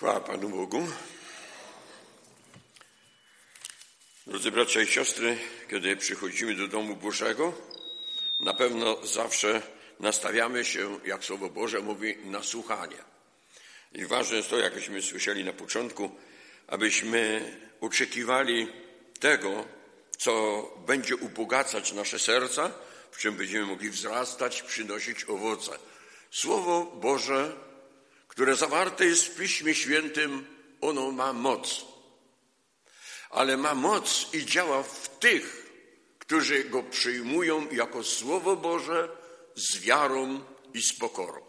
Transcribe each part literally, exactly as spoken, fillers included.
Chwała Panu Bogu. Drodzy bracia i siostry, kiedy przychodzimy do domu Bożego, na pewno zawsze nastawiamy się, jak Słowo Boże mówi, na słuchanie. I ważne jest to, jakbyśmy słyszeli na początku, abyśmy oczekiwali tego, co będzie ubogacać nasze serca, w czym będziemy mogli wzrastać, przynosić owoce. Słowo Boże, które zawarte jest w Piśmie Świętym, ono ma moc. Ale ma moc i działa w tych, którzy go przyjmują jako Słowo Boże z wiarą i z pokorą.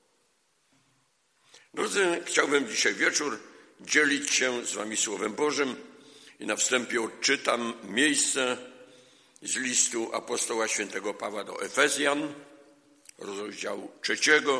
Drodzy, chciałbym dzisiaj wieczór dzielić się z wami Słowem Bożym i na wstępie odczytam miejsce z listu apostoła świętego Pawła do Efezjan, rozdziału trzeciego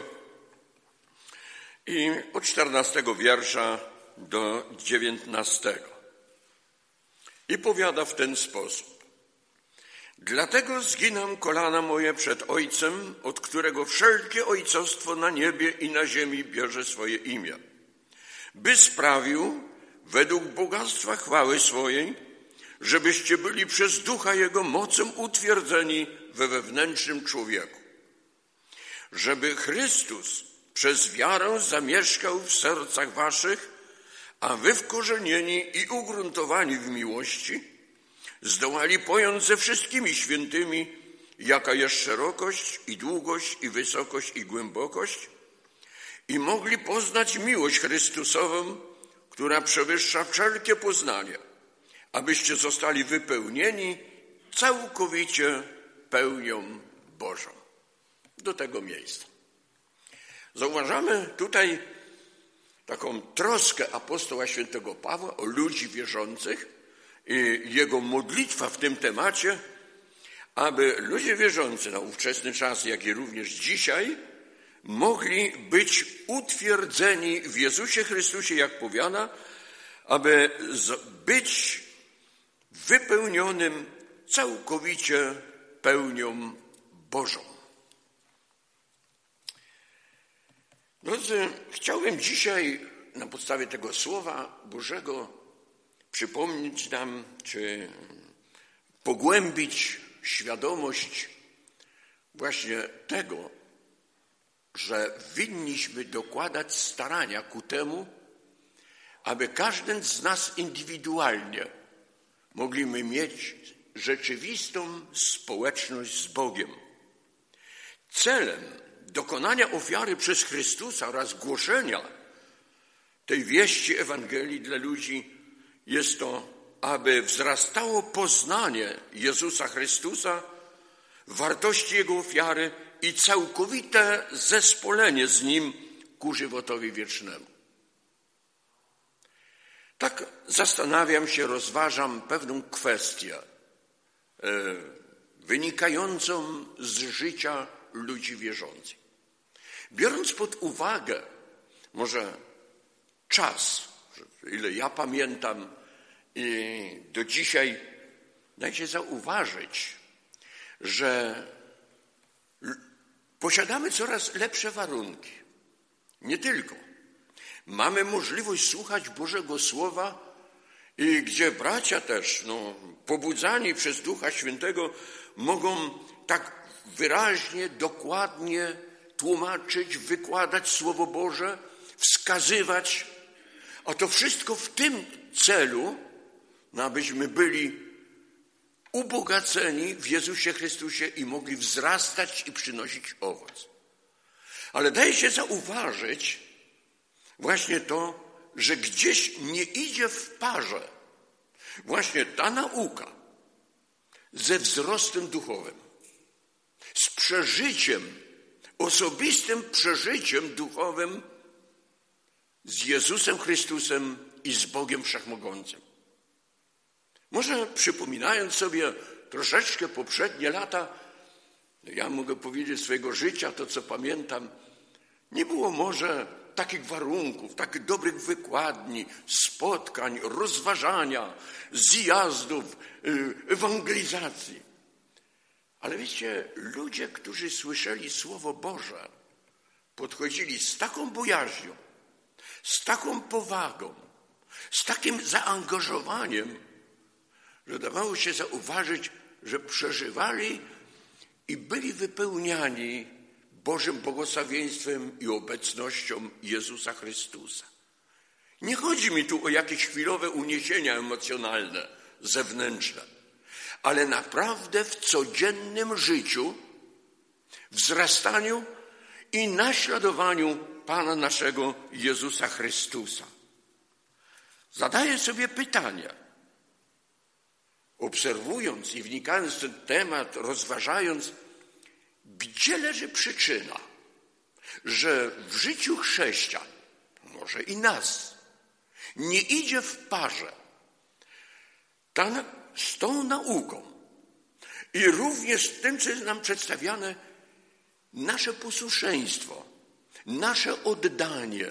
i od czternastego wiersza do dziewiętnastego. I powiada w ten sposób. Dlatego zginam kolana moje przed Ojcem, od którego wszelkie ojcostwo na niebie i na ziemi bierze swoje imię, by sprawił, według bogactwa chwały swojej, żebyście byli przez Ducha Jego mocą utwierdzeni we wewnętrznym człowieku. Żeby Chrystus przez wiarę zamieszkał w sercach waszych, a wy wkorzenieni i ugruntowani w miłości, zdołali pojąć ze wszystkimi świętymi, jaka jest szerokość i długość i wysokość i głębokość, i mogli poznać miłość Chrystusową, która przewyższa wszelkie poznanie, abyście zostali wypełnieni całkowicie pełnią Bożą. Do tego miejsca. Zauważamy tutaj taką troskę apostoła świętego Pawła o ludzi wierzących i jego modlitwa w tym temacie, aby ludzie wierzący na ówczesny czas, jak i również dzisiaj, mogli być utwierdzeni w Jezusie Chrystusie, jak powiada, aby być wypełnionym całkowicie pełnią Bożą. Drodzy, chciałbym dzisiaj na podstawie tego Słowa Bożego przypomnieć nam, czy pogłębić świadomość właśnie tego, że winniśmy dokładać starania ku temu, aby każdy z nas indywidualnie mogliśmy mieć rzeczywistą społeczność z Bogiem. Celem dokonania ofiary przez Chrystusa oraz głoszenia tej wieści Ewangelii dla ludzi jest to, aby wzrastało poznanie Jezusa Chrystusa, wartości Jego ofiary i całkowite zespolenie z Nim ku żywotowi wiecznemu. Tak zastanawiam się, rozważam pewną kwestię e, wynikającą z życia ludzi wierzących. Biorąc pod uwagę może czas, ile ja pamiętam i do dzisiaj, da się zauważyć, że posiadamy coraz lepsze warunki. Nie tylko. Mamy możliwość słuchać Bożego Słowa i gdzie bracia też, no, pobudzani przez Ducha Świętego, mogą tak wyraźnie, dokładnie tłumaczyć, wykładać Słowo Boże, wskazywać, a to wszystko w tym celu, no, abyśmy byli ubogaceni w Jezusie Chrystusie i mogli wzrastać i przynosić owoc. Ale daje się zauważyć właśnie to, że gdzieś nie idzie w parze właśnie ta nauka ze wzrostem duchowym, z przeżyciem, osobistym przeżyciem duchowym z Jezusem Chrystusem i z Bogiem Wszechmogącym. Może przypominając sobie troszeczkę poprzednie lata, ja mogę powiedzieć swojego życia, to co pamiętam, nie było może takich warunków, takich dobrych wykładni, spotkań, rozważania, zjazdów, ewangelizacji. Ale wiecie, ludzie, którzy słyszeli Słowo Boże, podchodzili z taką bojaźnią, z taką powagą, z takim zaangażowaniem, że dawało się zauważyć, że przeżywali i byli wypełniani Bożym błogosławieństwem i obecnością Jezusa Chrystusa. Nie chodzi mi tu o jakieś chwilowe uniesienia emocjonalne, zewnętrzne, ale naprawdę w codziennym życiu, wzrastaniu i naśladowaniu Pana naszego Jezusa Chrystusa. Zadaję sobie pytanie, obserwując i wnikając w ten temat, rozważając, gdzie leży przyczyna, że w życiu chrześcijan, może i nas, nie idzie w parze ta, z tą nauką i również z tym, co jest nam przedstawiane, nasze posłuszeństwo, nasze oddanie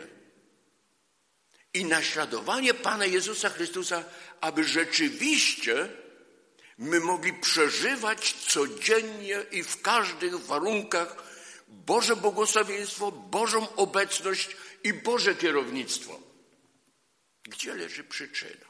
i naśladowanie Pana Jezusa Chrystusa, aby rzeczywiście my mogli przeżywać codziennie i w każdych warunkach Boże błogosławieństwo, Bożą obecność i Boże kierownictwo. Gdzie leży przyczyna?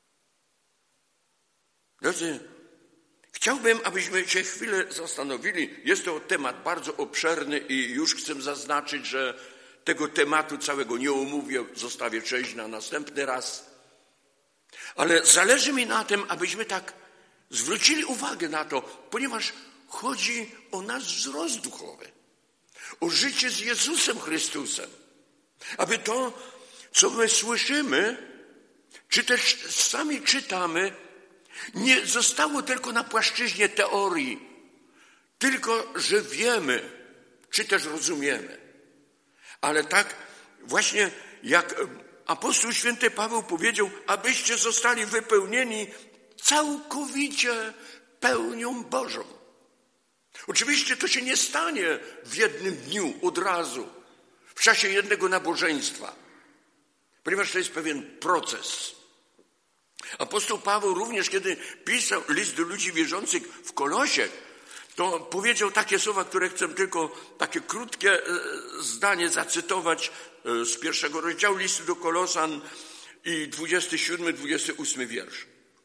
Drodzy, chciałbym, abyśmy się chwilę zastanowili. Jest to temat bardzo obszerny i już chcę zaznaczyć, że tego tematu całego nie omówię, zostawię część na następny raz. Ale zależy mi na tym, abyśmy tak zwrócili uwagę na to, ponieważ chodzi o nasz wzrost duchowy, o życie z Jezusem Chrystusem. Aby to, co my słyszymy, czy też sami czytamy, nie zostało tylko na płaszczyźnie teorii, tylko że wiemy, czy też rozumiemy. Ale tak właśnie jak apostoł święty Paweł powiedział, abyście zostali wypełnieni całkowicie pełnią Bożą. Oczywiście to się nie stanie w jednym dniu, od razu, w czasie jednego nabożeństwa, ponieważ to jest pewien proces. Apostoł Paweł również, kiedy pisał list do ludzi wierzących w Kolosie, to powiedział takie słowa, które chcę tylko takie krótkie zdanie zacytować z pierwszego rozdziału listu do Kolosan i dwudziesty siódmy, dwudziesty ósmy wiersz.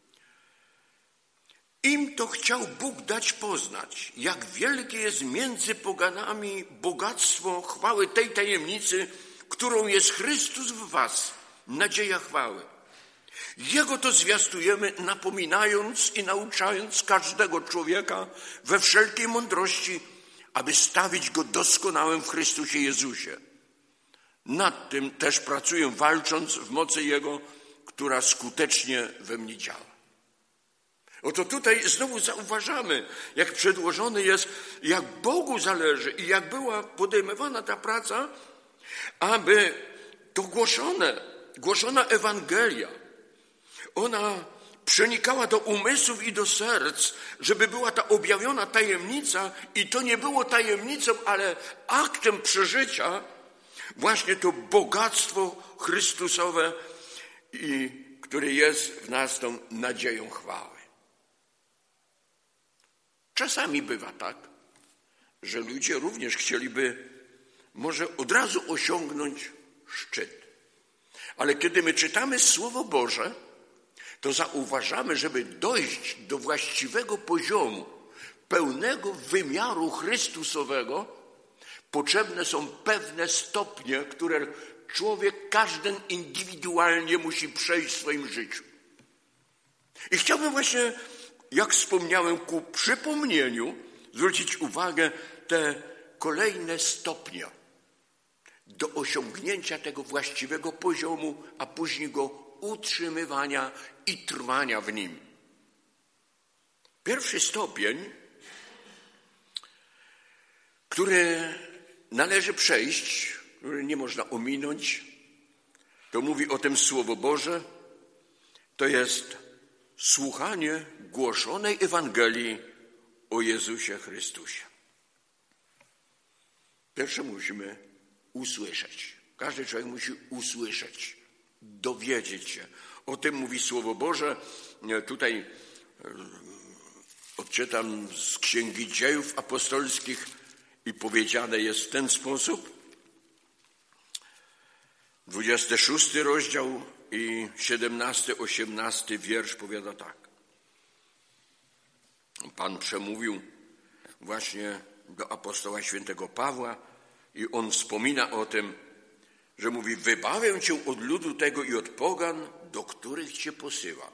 Im to chciał Bóg dać poznać, jak wielkie jest między poganami bogactwo chwały tej tajemnicy, którą jest Chrystus w was, nadzieja chwały. Jego to zwiastujemy, napominając i nauczając każdego człowieka we wszelkiej mądrości, aby stawić go doskonałym w Chrystusie Jezusie. Nad tym też pracuję, walcząc w mocy Jego, która skutecznie we mnie działa. Oto tutaj znowu zauważamy, jak przedłożony jest, jak Bogu zależy i jak była podejmowana ta praca, aby to głoszone, głoszona Ewangelia, ona przenikała do umysłów i do serc, żeby była ta objawiona tajemnica i to nie było tajemnicą, ale aktem przeżycia, właśnie to bogactwo Chrystusowe, i które jest w nas tą nadzieją chwały. Czasami bywa tak, że ludzie również chcieliby może od razu osiągnąć szczyt. Ale kiedy my czytamy Słowo Boże, to zauważamy, żeby dojść do właściwego poziomu, pełnego wymiaru Chrystusowego, potrzebne są pewne stopnie, które człowiek, każdy indywidualnie musi przejść w swoim życiu. I chciałbym właśnie, jak wspomniałem, ku przypomnieniu zwrócić uwagę te kolejne stopnie do osiągnięcia tego właściwego poziomu, a później go utrzymywania i trwania w nim. Pierwszy stopień, który należy przejść, który nie można ominąć, to mówi o tym Słowo Boże, to jest słuchanie głoszonej Ewangelii o Jezusie Chrystusie. Pierwsze musimy usłyszeć. Każdy człowiek musi usłyszeć, dowiedzieć się. O tym mówi Słowo Boże. Tutaj odczytam z Księgi Dziejów Apostolskich i powiedziane jest w ten sposób. dwudziesty szósty rozdział i siedemnasty, osiemnasty wiersz powiada tak. Pan przemówił właśnie do apostoła świętego Pawła i on wspomina o tym, że mówi: wybawię cię od ludu tego i od pogan, do których cię posyłam,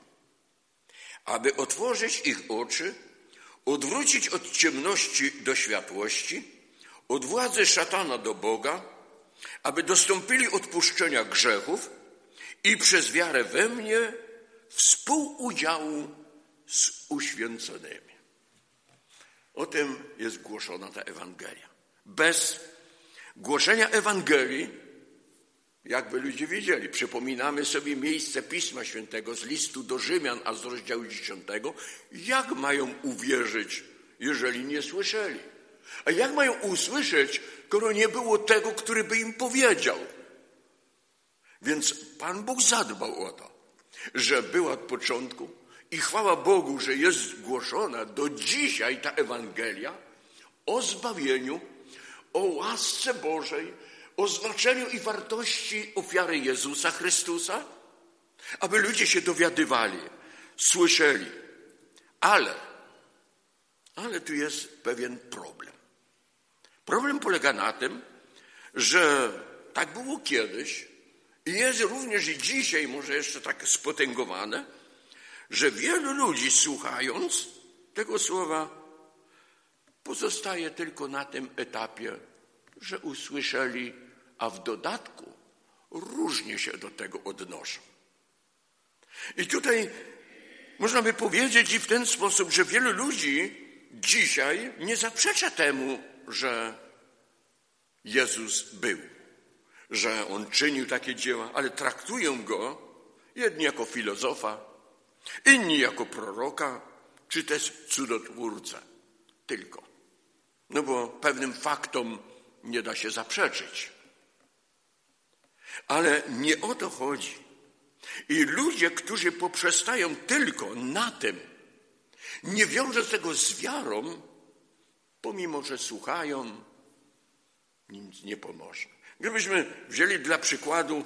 aby otworzyć ich oczy, odwrócić od ciemności do światłości, od władzy szatana do Boga, aby dostąpili odpuszczenia grzechów i przez wiarę we mnie współudziału z uświęconymi. O tym jest głoszona ta Ewangelia. Bez głoszenia Ewangelii, jakby ludzie wiedzieli, przypominamy sobie miejsce Pisma Świętego z listu do Rzymian, a z rozdziału dziesiątego, jak mają uwierzyć, jeżeli nie słyszeli? A jak mają usłyszeć, skoro nie było tego, który by im powiedział? Więc Pan Bóg zadbał o to, że była od początku i chwała Bogu, że jest głoszona do dzisiaj ta Ewangelia o zbawieniu, o łasce Bożej, o znaczeniu i wartości ofiary Jezusa Chrystusa, aby ludzie się dowiadywali, słyszeli. Ale, ale tu jest pewien problem. Problem polega na tym, że tak było kiedyś i jest również i dzisiaj może jeszcze tak spotęgowane, że wielu ludzi słuchając tego słowa pozostaje tylko na tym etapie, że usłyszeli, a w dodatku różnie się do tego odnoszą. I tutaj można by powiedzieć i w ten sposób, że wielu ludzi dzisiaj nie zaprzecza temu, że Jezus był, że On czynił takie dzieła, ale traktują Go jedni jako filozofa, inni jako proroka, czy też cudotwórcę. Tylko. No bo pewnym faktom nie da się zaprzeczyć. Ale nie o to chodzi. I ludzie, którzy poprzestają tylko na tym, nie wiążą tego z wiarą, pomimo że słuchają, nic nie pomoże. Gdybyśmy wzięli dla przykładu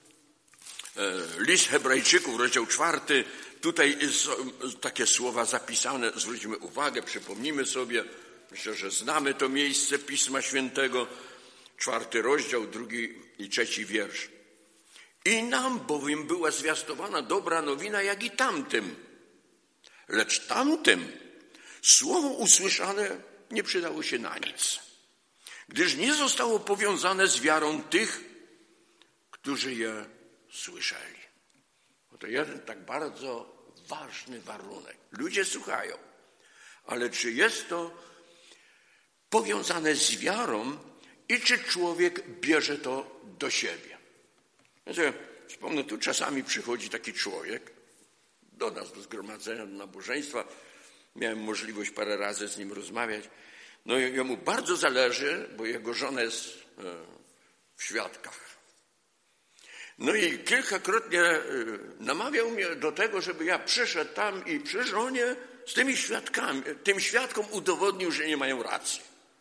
list Hebrajczyków, rozdział czwarty, tutaj są takie słowa zapisane, zwróćmy uwagę, przypomnijmy sobie, myślę, że znamy to miejsce Pisma Świętego, czwarty rozdział, drugi i trzeci wiersz. I nam bowiem była zwiastowana dobra nowina, jak i tamtym. Lecz tamtym słowo usłyszane nie przydało się na nic, gdyż nie zostało powiązane z wiarą tych, którzy je słyszeli. To jeden tak bardzo ważny warunek. Ludzie słuchają, ale czy jest to powiązane z wiarą i czy człowiek bierze to do siebie? Znaczy, wspomnę, tu czasami przychodzi taki człowiek do nas, do zgromadzenia, do nabożeństwa. Miałem możliwość parę razy z nim rozmawiać. No i jemu bardzo zależy, bo jego żona jest w świadkach. No i kilkakrotnie namawiał mnie do tego, żeby ja przyszedł tam i przy żonie z tymi świadkami, tym świadkom udowodnił, że nie mają racji.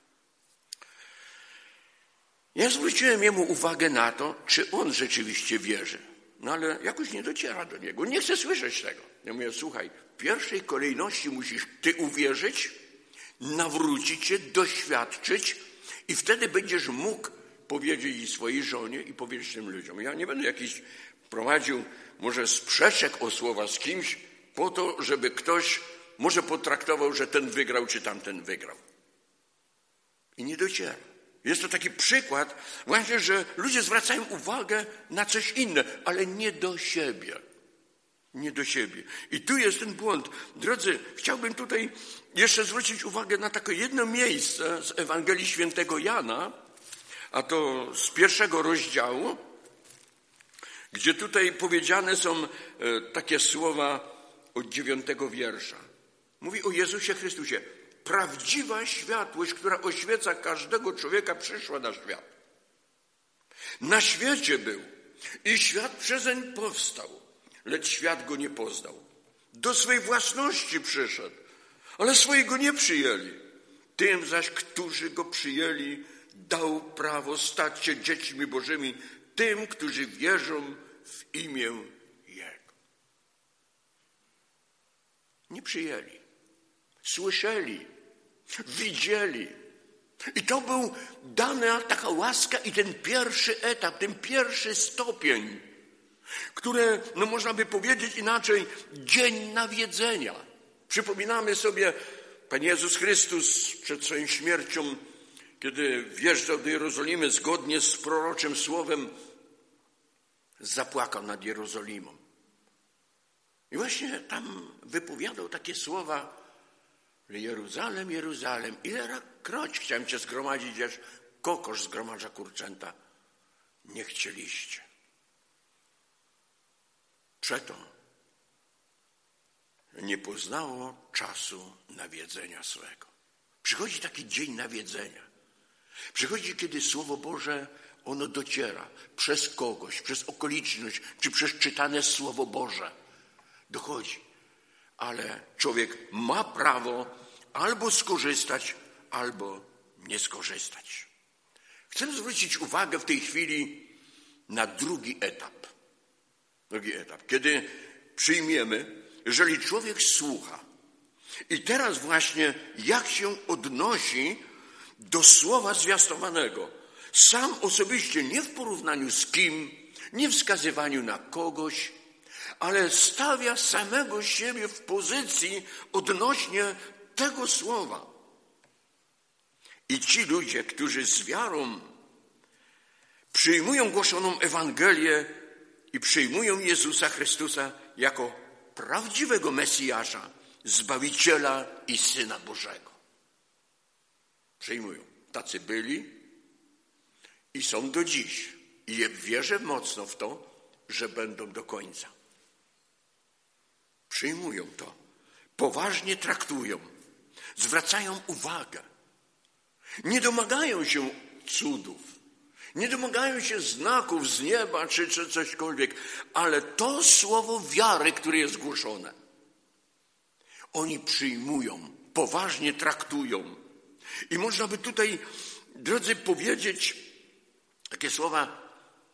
Ja zwróciłem jemu uwagę na to, czy on rzeczywiście wierzy. No ale jakoś nie dociera do niego. Nie chce słyszeć tego. Ja mówię, słuchaj, w pierwszej kolejności musisz ty uwierzyć, nawrócić się, doświadczyć i wtedy będziesz mógł powiedzieć i swojej żonie i powiedzieć tym ludziom. Ja nie będę jakiś prowadził może sprzeczek o słowa z kimś po to, żeby ktoś może potraktował, że ten wygrał czy tamten wygrał. I nie dociera. Jest to taki przykład właśnie, że ludzie zwracają uwagę na coś inne, ale nie do siebie. Nie do siebie. I tu jest ten błąd. Drodzy, chciałbym tutaj jeszcze zwrócić uwagę na takie jedno miejsce z Ewangelii Świętego Jana, a to z pierwszego rozdziału, gdzie tutaj powiedziane są takie słowa od dziewiątego wiersza. Mówi o Jezusie Chrystusie. Prawdziwa światłość, która oświeca każdego człowieka, przyszła na świat. Na świecie był i świat przezeń powstał, lecz świat go nie poznał. Do swej własności przyszedł, ale swojego nie przyjęli. Tym zaś, którzy go przyjęli, dał prawo stać się dziećmi Bożymi, tym, którzy wierzą w imię Jego. Nie przyjęli, słyszeli, widzieli. I to był dana taka łaska i ten pierwszy etap, ten pierwszy stopień, które, no można by powiedzieć inaczej, dzień nawiedzenia. Przypominamy sobie, Pan Jezus Chrystus przed swoją śmiercią, kiedy wjeżdżał do Jerozolimy zgodnie z proroczym słowem, zapłakał nad Jerozolimą. I właśnie tam wypowiadał takie słowa, że Jeruzalem, Jeruzalem, ilekroć chciałem cię zgromadzić, aż kokosz zgromadza kurczęta, nie chcieliście. Przeto nie poznało czasu nawiedzenia swego. Przychodzi taki dzień nawiedzenia. Przychodzi, kiedy Słowo Boże, ono dociera przez kogoś, przez okoliczność, czy przez czytane Słowo Boże. Dochodzi. Ale człowiek ma prawo albo skorzystać, albo nie skorzystać. Chcę zwrócić uwagę w tej chwili na drugi etap. Drugi etap. Kiedy przyjmiemy, jeżeli człowiek słucha i teraz właśnie jak się odnosi do słowa zwiastowanego, sam osobiście, nie w porównaniu z kim, nie w wskazywaniu na kogoś, ale stawia samego siebie w pozycji odnośnie tego słowa. I ci ludzie, którzy z wiarą przyjmują głoszoną Ewangelię i przyjmują Jezusa Chrystusa jako prawdziwego Mesjasza, Zbawiciela i Syna Bożego. Przyjmują. Tacy byli i są do dziś. I wierzę mocno w to, że będą do końca. Przyjmują to. Poważnie traktują. Zwracają uwagę. Nie domagają się cudów. Nie domagają się znaków z nieba czy, czy cośkolwiek. Ale to słowo wiary, które jest głoszone, oni przyjmują. Poważnie traktują. I można by tutaj, drodzy, powiedzieć takie słowa,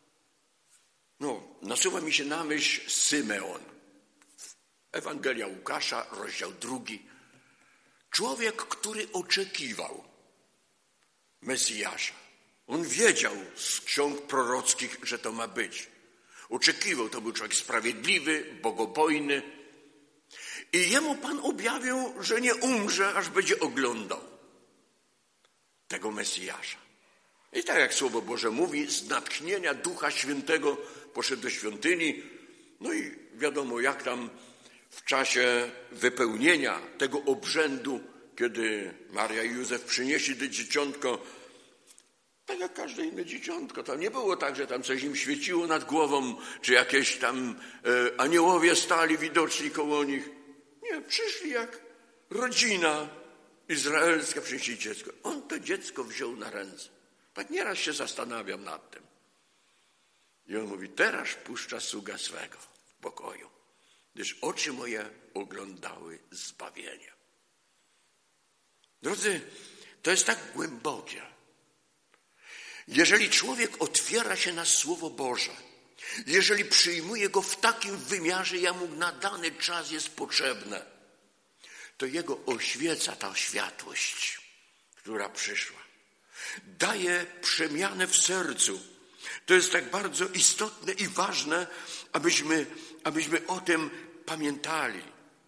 no, nasuwa mi się na myśl Symeon. Ewangelia Łukasza, rozdział drugi. Człowiek, który oczekiwał Mesjasza. On wiedział z ksiąg prorockich, że to ma być. Oczekiwał, to był człowiek sprawiedliwy, bogobojny. I jemu Pan objawił, że nie umrze, aż będzie oglądał tego Mesjasza. I tak jak Słowo Boże mówi, z natchnienia Ducha Świętego poszedł do świątyni. No i wiadomo, jak tam w czasie wypełnienia tego obrzędu, kiedy Maria i Józef przynieśli to dzieciątko, tak jak każde inne dzieciątko. Tam nie było tak, że tam coś im świeciło nad głową, czy jakieś tam e, aniołowie stali widoczni koło nich. Nie, przyszli jak rodzina izraelska, przynieśli dziecko. On to dziecko wziął na ręce. Tak nieraz się zastanawiam nad tym. I on mówi, teraz puszcza sługa swego w pokoju, gdyż oczy moje oglądały zbawienie. Drodzy, to jest tak głębokie. Jeżeli człowiek otwiera się na Słowo Boże, jeżeli przyjmuje go w takim wymiarze, jak mu na dany czas jest potrzebne, to jego oświeca ta światłość, która przyszła. Daje przemianę w sercu. To jest tak bardzo istotne i ważne, abyśmy, abyśmy o tym pamiętali.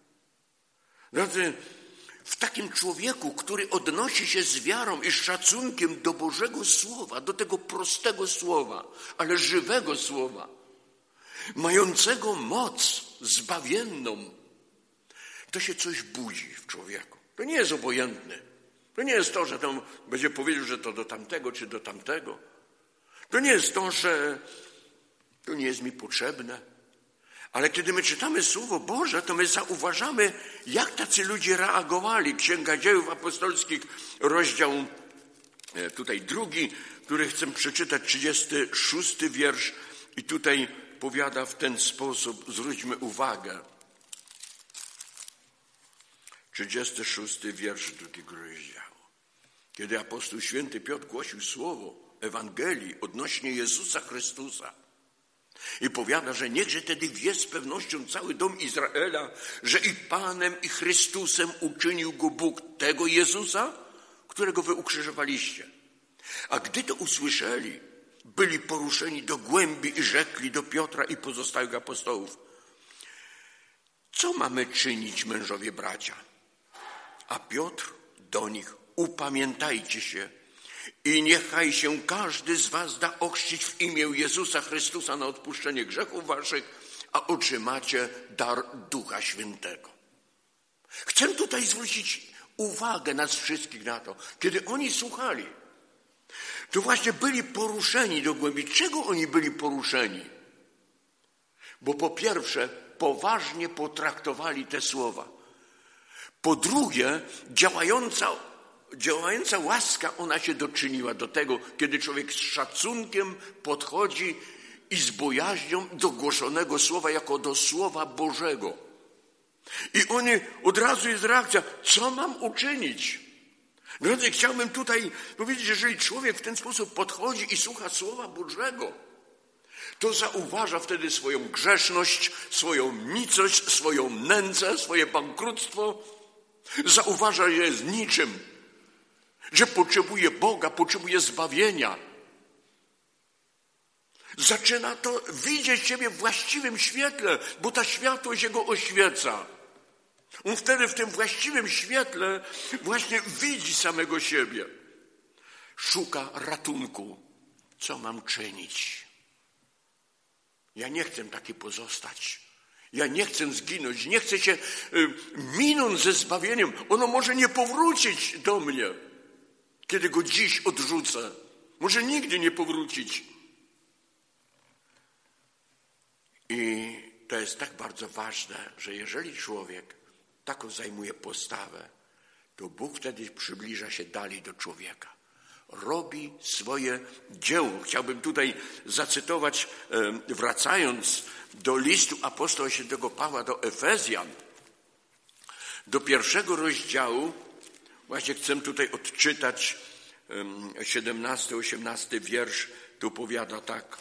Drodzy, w takim człowieku, który odnosi się z wiarą i szacunkiem do Bożego Słowa, do tego prostego Słowa, ale żywego Słowa, mającego moc zbawienną, to się coś budzi w człowieku. To nie jest obojętne. To nie jest to, że tam będzie powiedział, że to do tamtego czy do tamtego. To nie jest to, że to nie jest mi potrzebne. Ale kiedy my czytamy Słowo Boże, to my zauważamy, jak tacy ludzie reagowali. Księga Dziejów Apostolskich, rozdział tutaj drugi, który chcę przeczytać, trzydziesty szósty wiersz. I tutaj powiada w ten sposób, zwróćmy uwagę. trzydziesty szósty wiersz drugiego rozdziału. Kiedy apostoł święty Piotr głosił Słowo, Ewangelii odnośnie Jezusa Chrystusa. I powiada, że niechże tedy wie z pewnością cały dom Izraela, że i Panem, i Chrystusem uczynił go Bóg, tego Jezusa, którego wy ukrzyżowaliście. A gdy to usłyszeli, byli poruszeni do głębi i rzekli do Piotra i pozostałych apostołów: co mamy czynić, mężowie bracia? A Piotr do nich: upamiętajcie się i niechaj się każdy z was da ochrzcić w imię Jezusa Chrystusa na odpuszczenie grzechów waszych, a otrzymacie dar Ducha Świętego. Chcę tutaj zwrócić uwagę nas wszystkich na to, kiedy oni słuchali, to właśnie byli poruszeni do głębi. Czego oni byli poruszeni? Bo po pierwsze, poważnie potraktowali te słowa. Po drugie, działająca, działająca łaska, ona się doczyniła do tego, kiedy człowiek z szacunkiem podchodzi i z bojaźnią do głoszonego słowa jako do Słowa Bożego. I oni, od razu jest reakcja: co mam uczynić? Drodzy, chciałbym tutaj powiedzieć, jeżeli człowiek w ten sposób podchodzi i słucha Słowa Bożego, to zauważa wtedy swoją grzeszność, swoją nicość, swoją nędzę, swoje bankructwo. Zauważa, że jest niczym, że potrzebuje Boga, potrzebuje zbawienia. Zaczyna to widzieć siebie w właściwym świetle, bo ta światłość jego oświeca. On wtedy w tym właściwym świetle właśnie widzi samego siebie. Szuka ratunku. Co mam czynić? Ja nie chcę taki pozostać. Ja nie chcę zginąć. Nie chcę się minąć ze zbawieniem. Ono może nie powrócić do mnie, kiedy go dziś odrzucę. Może nigdy nie powrócić. I to jest tak bardzo ważne, że jeżeli człowiek taką zajmuje postawę, to Bóg wtedy przybliża się dalej do człowieka. Robi swoje dzieło. Chciałbym tutaj zacytować, wracając do listu apostoła świętego Pawła do Efezjan, do pierwszego rozdziału, właśnie chcę tutaj odczytać siedemnasty, osiemnasty wiersz, tu powiada tak.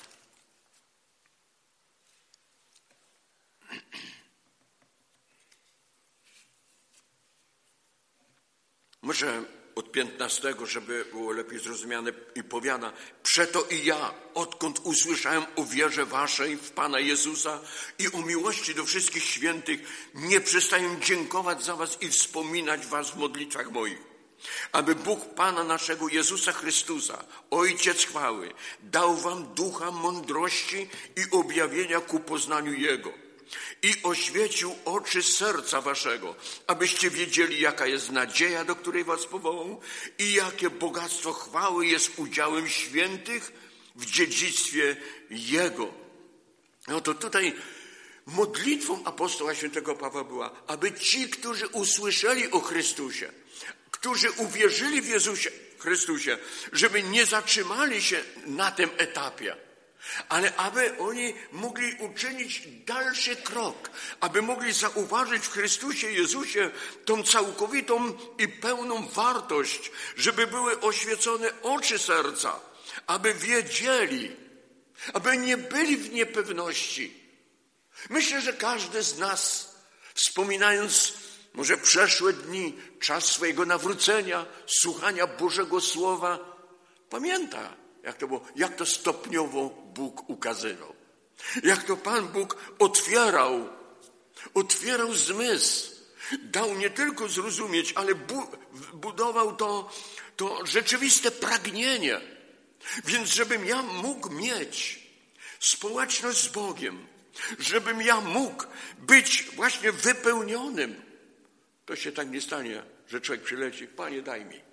Może od piętnastego, żeby było lepiej zrozumiane, i powiada: przeto i ja, odkąd usłyszałem o wierze waszej w Pana Jezusa i o miłości do wszystkich świętych, nie przestaję dziękować za was i wspominać was w modlitwach moich, aby Bóg Pana naszego Jezusa Chrystusa, Ojciec chwały, dał wam ducha mądrości i objawienia ku poznaniu Jego i oświecił oczy serca waszego, abyście wiedzieli, jaka jest nadzieja, do której was powołał, i jakie bogactwo chwały jest udziałem świętych w dziedzictwie Jego. No to tutaj modlitwą apostoła świętego Pawła była, aby ci, którzy usłyszeli o Chrystusie, którzy uwierzyli w Jezusie Chrystusie, żeby nie zatrzymali się na tym etapie, ale aby oni mogli uczynić dalszy krok, aby mogli zauważyć w Chrystusie Jezusie tą całkowitą i pełną wartość, żeby były oświecone oczy serca, aby wiedzieli, aby nie byli w niepewności. Myślę, że każdy z nas, wspominając może przeszłe dni, czas swojego nawrócenia, słuchania Bożego Słowa, pamięta, jak to było, jak to stopniowo Bóg ukazywał. Jak to Pan Bóg otwierał, otwierał zmysł. Dał nie tylko zrozumieć, ale bu, budował to, to rzeczywiste pragnienie. Więc żebym ja mógł mieć społeczność z Bogiem, żebym ja mógł być właśnie wypełnionym, to się tak nie stanie, że człowiek przyleci: Panie, daj mi.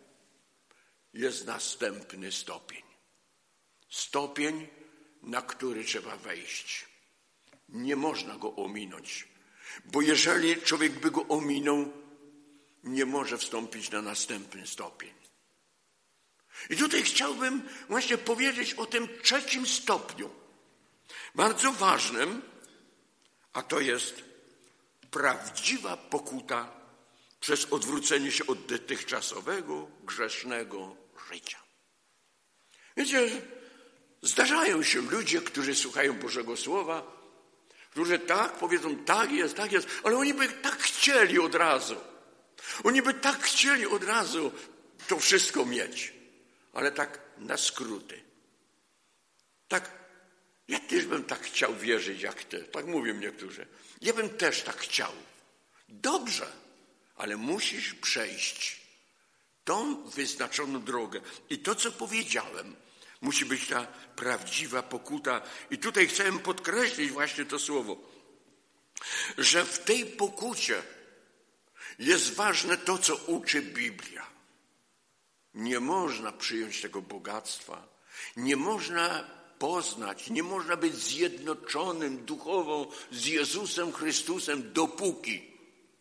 Jest następny stopień. Stopień, na który trzeba wejść. Nie można go ominąć, bo jeżeli człowiek by go ominął, nie może wstąpić na następny stopień. I tutaj chciałbym właśnie powiedzieć o tym trzecim stopniu, bardzo ważnym, a to jest prawdziwa pokuta przez odwrócenie się od dotychczasowego, grzesznego życia. Wiecie, zdarzają się ludzie, którzy słuchają Bożego Słowa, którzy tak powiedzą, tak jest, tak jest, ale oni by tak chcieli od razu. Oni by tak chcieli od razu to wszystko mieć, ale tak na skróty. Tak, ja też bym tak chciał wierzyć jak ty, tak mówią niektórzy. Ja bym też tak chciał. Dobrze, ale musisz przejść tą wyznaczoną drogę. I to, co powiedziałem, musi być ta prawdziwa pokuta. I tutaj chciałem podkreślić właśnie to słowo, że w tej pokucie jest ważne to, co uczy Biblia. Nie można przyjąć tego bogactwa. Nie można poznać, nie można być zjednoczonym duchowo z Jezusem Chrystusem, dopóki,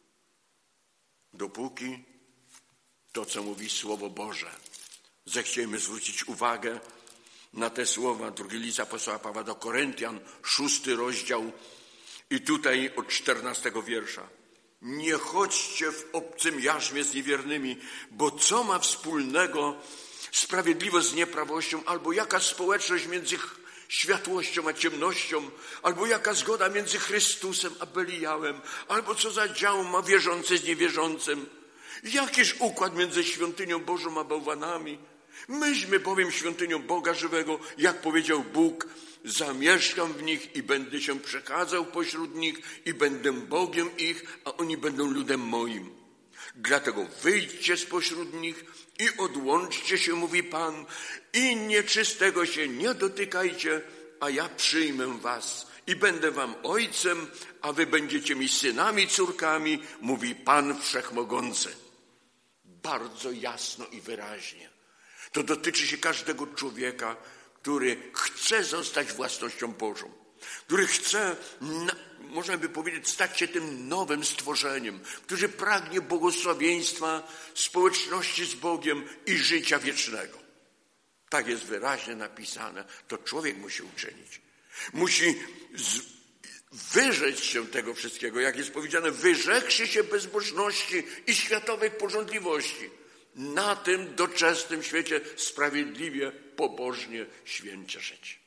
dopóki to, co mówi Słowo Boże. Zechciejmy zwrócić uwagę na te słowa. Drugi list apostoła Pawła do Koryntian, szósty rozdział i tutaj od czternastego wiersza. Nie chodźcie w obcym jarzmie z niewiernymi, bo co ma wspólnego sprawiedliwość z nieprawością, albo jaka społeczność między światłością a ciemnością, albo jaka zgoda między Chrystusem a Beliałem, albo co za dział ma wierzący z niewierzącym. Jakiż układ między świątynią Bożą a bałwanami? Myśmy bowiem świątynią Boga żywego, jak powiedział Bóg, zamieszkam w nich i będę się przechadzał pośród nich i będę Bogiem ich, a oni będą ludem moim. Dlatego wyjdźcie spośród nich i odłączcie się, mówi Pan, i nieczystego się nie dotykajcie, a ja przyjmę was i będę wam ojcem, a wy będziecie mi synami, córkami, mówi Pan Wszechmogący. Bardzo jasno i wyraźnie. To dotyczy się każdego człowieka, który chce zostać własnością Bożą, który chce, można by powiedzieć, stać się tym nowym stworzeniem, który pragnie błogosławieństwa, społeczności z Bogiem i życia wiecznego. Tak jest wyraźnie napisane. To człowiek musi uczynić. Musi z, wyrzec się tego wszystkiego, jak jest powiedziane, wyrzekszy się bezbożności i światowej pożądliwości. Na tym doczesnym świecie sprawiedliwie, pobożnie, święcie żyć.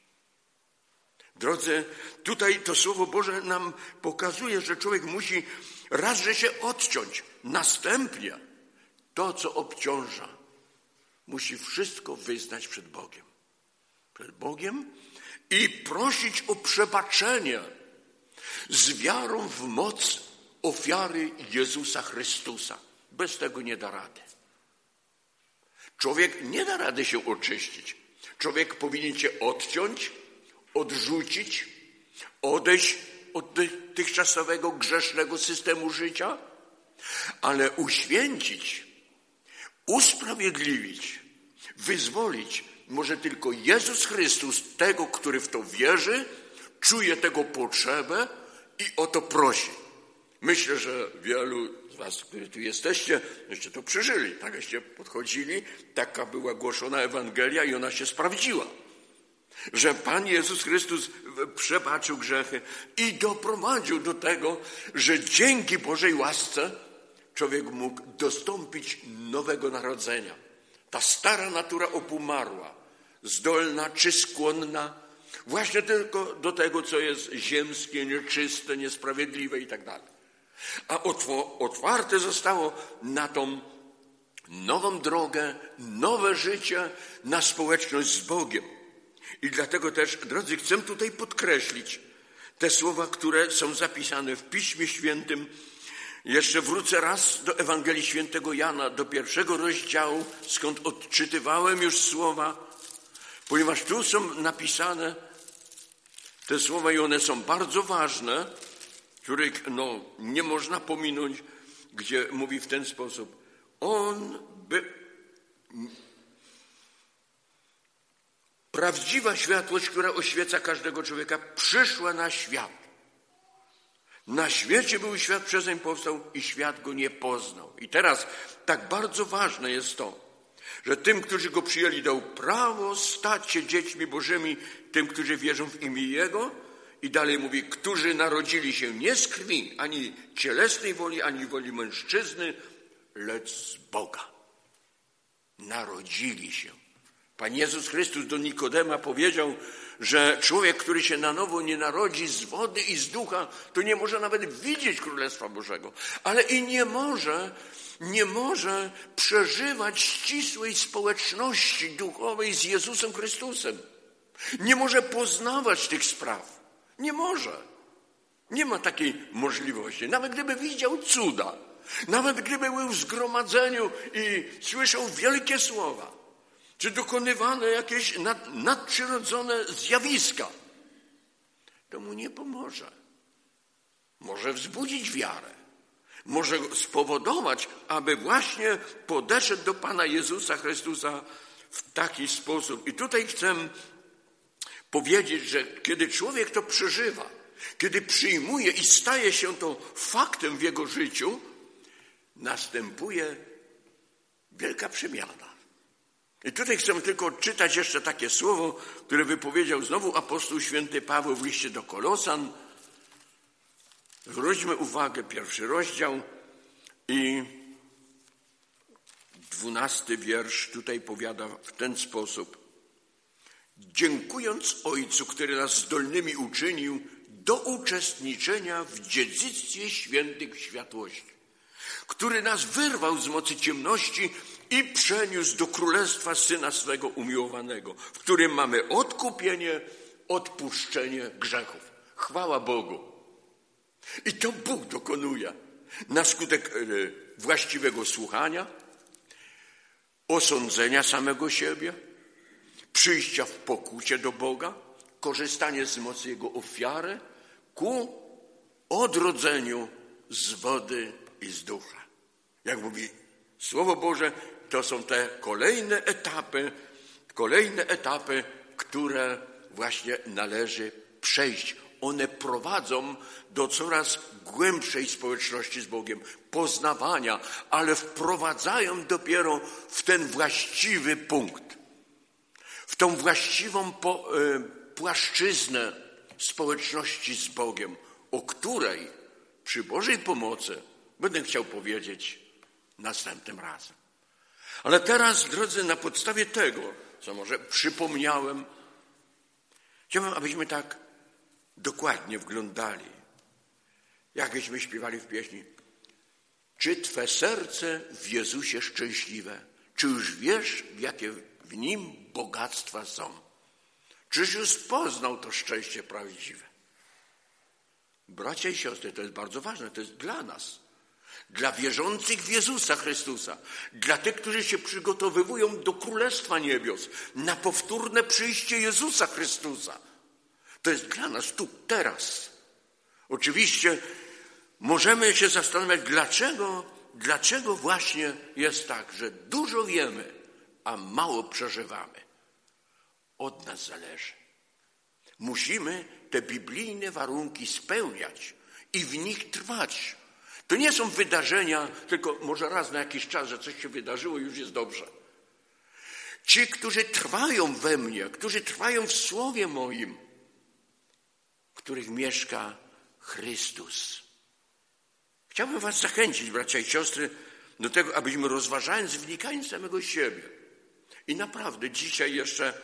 Drodzy, tutaj to Słowo Boże nam pokazuje, że człowiek musi raz, że się odciąć. Następnie to, co obciąża, musi wszystko wyznać przed Bogiem. Przed Bogiem i prosić o przebaczenie z wiarą w moc ofiary Jezusa Chrystusa. Bez tego nie da rady. Człowiek nie da rady się oczyścić. Człowiek powinien się odciąć, odrzucić, odejść od dotychczasowego grzesznego systemu życia, ale uświęcić, usprawiedliwić, wyzwolić może tylko Jezus Chrystus, tego, który w to wierzy, czuje tego potrzebę i o to prosi. Myślę, że wielu z was, którzy tu jesteście, jeszcze to przeżyli. Tak, żeście podchodzili, taka była głoszona Ewangelia i ona się sprawdziła. Że Pan Jezus Chrystus przebaczył grzechy i doprowadził do tego, że dzięki Bożej łasce człowiek mógł dostąpić nowego narodzenia. Ta stara natura obumarła, zdolna czy skłonna właśnie tylko do tego, co jest ziemskie, nieczyste, niesprawiedliwe i tak dalej. A otwarte zostało na tą nową drogę, nowe życie, na społeczność z Bogiem. I dlatego też, drodzy, chcę tutaj podkreślić te słowa, które są zapisane w Piśmie Świętym. Jeszcze wrócę raz do Ewangelii Świętego Jana, do pierwszego rozdziału, skąd odczytywałem już słowa, ponieważ tu są napisane te słowa i one są bardzo ważne, których no, nie można pominąć, gdzie mówi w ten sposób. On by... Prawdziwa światłość, która oświeca każdego człowieka, przyszła na świat. Na świecie był świat, przezeń powstał i świat go nie poznał. I teraz tak bardzo ważne jest to, że tym, którzy go przyjęli, dał prawo stać się dziećmi Bożymi, tym, którzy wierzą w imię Jego. I dalej mówi, którzy narodzili się nie z krwi, ani cielesnej woli, ani woli mężczyzny, lecz z Boga. Narodzili się Pan Jezus Chrystus do Nikodema powiedział, że człowiek, który się na nowo nie narodzi z wody i z ducha, to nie może nawet widzieć Królestwa Bożego, ale i nie może, nie może przeżywać ścisłej społeczności duchowej z Jezusem Chrystusem. Nie może poznawać tych spraw. Nie może. Nie ma takiej możliwości. Nawet gdyby widział cuda, nawet gdyby był w zgromadzeniu i słyszał wielkie słowa, czy dokonywane jakieś nad, nadprzyrodzone zjawiska, to mu nie pomoże. Może wzbudzić wiarę. Może spowodować, aby właśnie podeszedł do Pana Jezusa Chrystusa w taki sposób. I tutaj chcę powiedzieć, że kiedy człowiek to przeżywa, kiedy przyjmuje i staje się to faktem w jego życiu, następuje wielka przemiana. I tutaj chcę tylko odczytać jeszcze takie słowo, które wypowiedział znowu apostoł święty Paweł w liście do Kolosan. Zwróćmy uwagę, pierwszy rozdział i dwunasty wiersz tutaj powiada w ten sposób. Dziękując Ojcu, który nas zdolnymi uczynił do uczestniczenia w dziedzictwie świętych w światłości, który nas wyrwał z mocy ciemności i przeniósł do królestwa Syna swego umiłowanego, w którym mamy odkupienie, odpuszczenie grzechów. Chwała Bogu. I to Bóg dokonuje na skutek właściwego słuchania, osądzenia samego siebie, przyjścia w pokucie do Boga, korzystanie z mocy Jego ofiary ku odrodzeniu z wody i z ducha. Jak mówi Słowo Boże, to są te kolejne etapy, kolejne etapy, które właśnie należy przejść. One prowadzą do coraz głębszej społeczności z Bogiem, poznawania, ale wprowadzają dopiero w ten właściwy punkt, w tą właściwą po, y, płaszczyznę społeczności z Bogiem, o której przy Bożej pomocy będę chciał powiedzieć następnym razem. Ale teraz, drodzy, na podstawie tego, co może przypomniałem, chciałbym, abyśmy tak dokładnie wglądali, jakbyśmy śpiewali w pieśni. Czy Twe serce w Jezusie szczęśliwe? Czy już wiesz, jakie w Nim bogactwa są? Czyż już poznał to szczęście prawdziwe? Bracia i siostry, to jest bardzo ważne, to jest dla nas, dla wierzących w Jezusa Chrystusa, dla tych, którzy się przygotowywują do Królestwa Niebios, na powtórne przyjście Jezusa Chrystusa. To jest dla nas tu, teraz. Oczywiście możemy się zastanawiać, dlaczego, dlaczego właśnie jest tak, że dużo wiemy, a mało przeżywamy. Od nas zależy. Musimy te biblijne warunki spełniać i w nich trwać. To nie są wydarzenia, tylko może raz na jakiś czas, że coś się wydarzyło i już jest dobrze. Ci, którzy trwają we mnie, którzy trwają w Słowie moim, w których mieszka Chrystus. Chciałbym was zachęcić, bracia i siostry, do tego, abyśmy rozważając, wnikając samego siebie. I naprawdę dzisiaj jeszcze,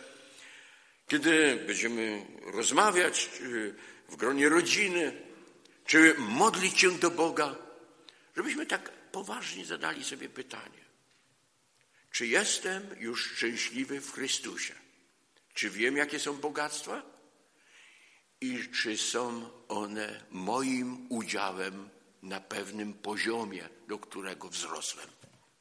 kiedy będziemy rozmawiać w gronie rodziny, czy modlić się do Boga, żebyśmy tak poważnie zadali sobie pytanie. Czy jestem już szczęśliwy w Chrystusie? Czy wiem, jakie są bogactwa? I czy są one moim udziałem na pewnym poziomie, do którego wzrosłem?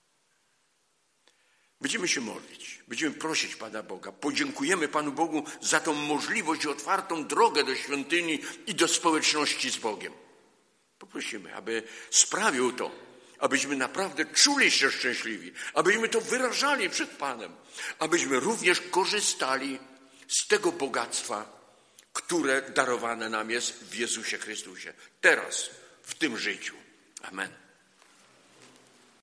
Będziemy się modlić, będziemy prosić Pana Boga. Podziękujemy Panu Bogu za tą możliwość i otwartą drogę do świątyni i do społeczności z Bogiem. Poprosimy, aby sprawił to, abyśmy naprawdę czuli się szczęśliwi, abyśmy to wyrażali przed Panem, abyśmy również korzystali z tego bogactwa, które darowane nam jest w Jezusie Chrystusie. Teraz, w tym życiu. Amen.